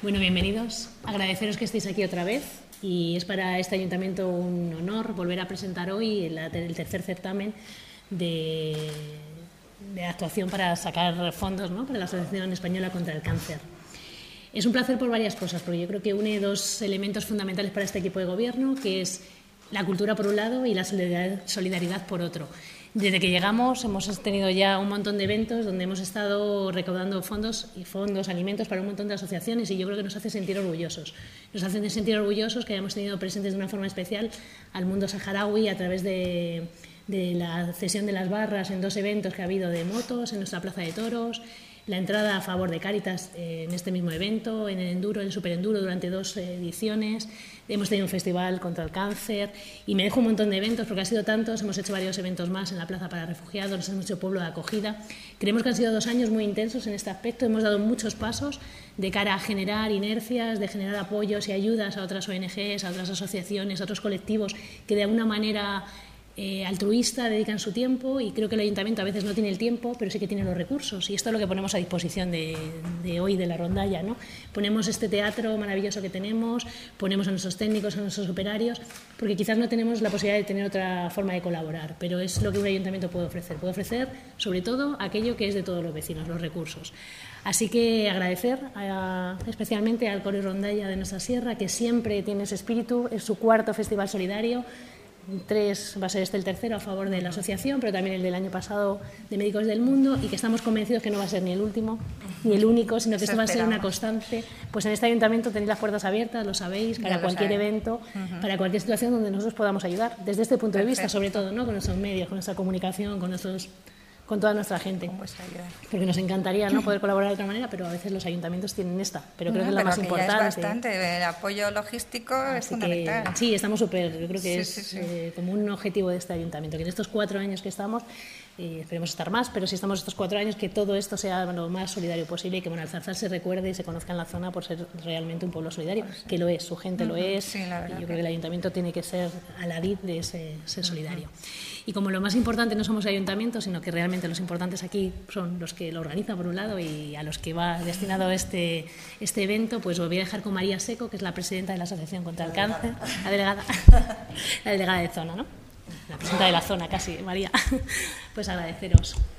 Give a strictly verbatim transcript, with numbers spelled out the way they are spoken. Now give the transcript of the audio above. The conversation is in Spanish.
Bueno, bienvenidos. Agradeceros que estéis aquí otra vez y es para este ayuntamiento un honor volver a presentar hoy el, el tercer certamen de, de actuación para sacar fondos, ¿no?, para la Asociación Española contra el Cáncer. Es un placer por varias cosas, porque yo creo que une dos elementos fundamentales para este equipo de gobierno, que es la cultura por un lado y la solidaridad por otro. Desde que llegamos hemos tenido ya un montón de eventos donde hemos estado recaudando fondos y fondos, alimentos para un montón de asociaciones y yo creo que nos hace sentir orgullosos. Nos hacen sentir orgullosos que hayamos tenido presentes de una forma especial al mundo saharaui a través de, de la cesión de las barras en dos eventos que ha habido de motos en nuestra plaza de toros, la entrada a favor de Cáritas en este mismo evento, en el enduro, en el superenduro durante dos ediciones. Hemos tenido un festival contra el cáncer y me dejo un montón de eventos porque ha sido tantos. Hemos hecho varios eventos más en la Plaza para Refugiados, nos hemos hecho pueblo de acogida. Creemos que han sido dos años muy intensos en este aspecto. Hemos dado muchos pasos de cara a generar inercias, de generar apoyos y ayudas a otras O N Ges, a otras asociaciones, a otros colectivos que de alguna manera Eh, altruista dedican su tiempo, y creo que el ayuntamiento a veces no tiene el tiempo, pero sí que tiene los recursos, y esto es lo que ponemos a disposición de, de hoy de la rondalla, ¿no? Ponemos este teatro maravilloso que tenemos, ponemos a nuestros técnicos, a nuestros operarios, porque quizás no tenemos la posibilidad de tener otra forma de colaborar, pero es lo que un ayuntamiento puede ofrecer, puede ofrecer sobre todo aquello que es de todos los vecinos, los recursos. Así que agradecer a, especialmente al Coro y Rondalla de nuestra sierra, que siempre tiene ese espíritu, es su cuarto festival solidario. Tres, va a ser este el tercero a favor de la asociación, pero también el del año pasado de Médicos del Mundo, y que estamos convencidos que no va a ser ni el último ni el único, sino que esto va a ser una constante. Pues en este ayuntamiento tenéis las puertas abiertas, lo sabéis, para cualquier evento, uh-huh. para cualquier situación donde nosotros podamos ayudar, desde este punto Perfecto. de vista, sobre todo, ¿no?, con nuestros medios, con nuestra comunicación, con nuestros con toda nuestra gente, porque nos encantaría, ¿no?, poder colaborar de otra manera, pero a veces los ayuntamientos tienen esta, pero creo no, que es la más que importante. Ya es bastante, el apoyo logístico Así es fundamental. Que, sí, estamos súper, yo creo que sí, es sí, sí. Eh, como un objetivo de este ayuntamiento, que en estos cuatro años que estamos, eh, esperemos estar más, pero si estamos estos cuatro años, que todo esto sea lo más solidario posible y que Bonalzarzal se recuerde y se conozca en la zona por ser realmente un pueblo solidario, pues sí. que lo es, su gente uh-huh. lo es, sí, la verdad y yo que... creo que el ayuntamiento tiene que ser aladid de ese, ser solidario. Uh-huh. Y como lo más importante no somos ayuntamientos, sino que realmente los importantes aquí son los que lo organizan por un lado y a los que va destinado este, este evento, pues os voy a dejar con María Seco, que es la presidenta de la Asociación contra el Cáncer, la delegada, la delegada de zona, ¿no? La presidenta de la zona casi, María. Pues agradeceros.